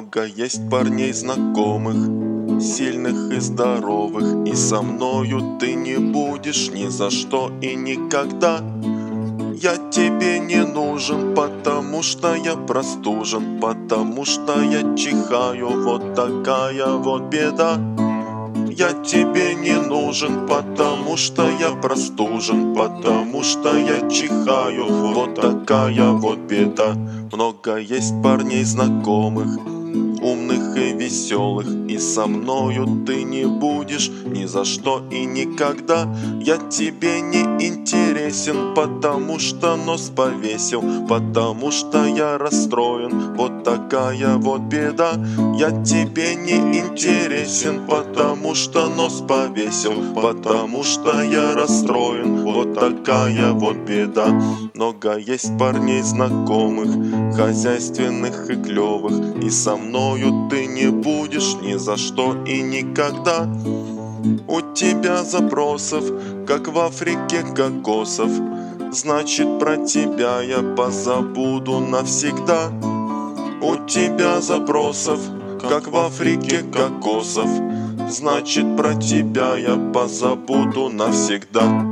Много есть парней знакомых, сильных и здоровых, и со мною ты не будешь ни за что и никогда. Я тебе не нужен, потому что я простужен, потому что я чихаю, вот такая вот беда. Я тебе не нужен, потому что я простужен, потому что я чихаю, вот такая вот беда. Много есть парней знакомых, умных и веселых, и со мною ты не будешь ни за что и никогда. Я тебе не интересен, потому что нос повесил, потому что я расстроен, вот такая вот беда. Я тебе не интересен, потому что нос повесил, потому что я расстроен, вот такая вот беда. Много есть парней знакомых, хозяйственных и клевых, и со мною ты не будешь ни за что и никогда. У тебя запросов, как в Африке кокосов, значит про тебя я позабуду навсегда. У тебя запросов, как в Африке кокосов, значит про тебя я позабуду навсегда.